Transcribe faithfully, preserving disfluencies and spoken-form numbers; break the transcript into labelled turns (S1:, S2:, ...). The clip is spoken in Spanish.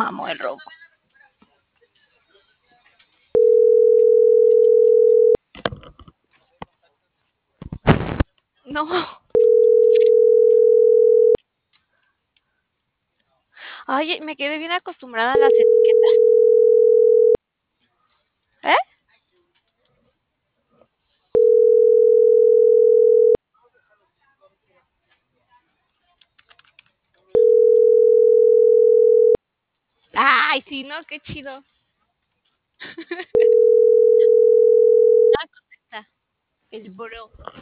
S1: mamo el robo. No. Ay, me quedé bien acostumbrada a las etiquetas. ¿Eh? Ay, sí, no, qué chido. Ah, contesta. El bro.